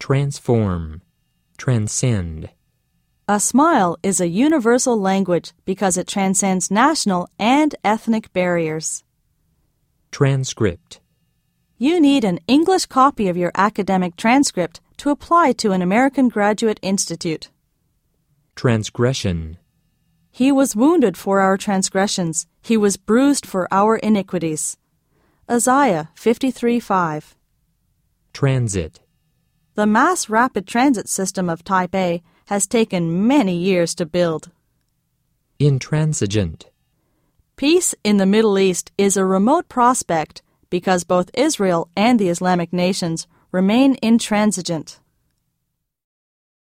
transform, transcend. A smile is a universal language because it transcends national and ethnic barriers. Transcript. You need an English copy of your academic transcript to apply to an American Graduate Institute. Transgression. He was wounded for our transgressions. He was bruised for our iniquities. Isaiah 53:5. Transit. The mass rapid transit system of Type A has taken many years to build. Intransigent. Peace in the Middle East is a remote prospect because both Israel and the Islamic nations remain intransigent.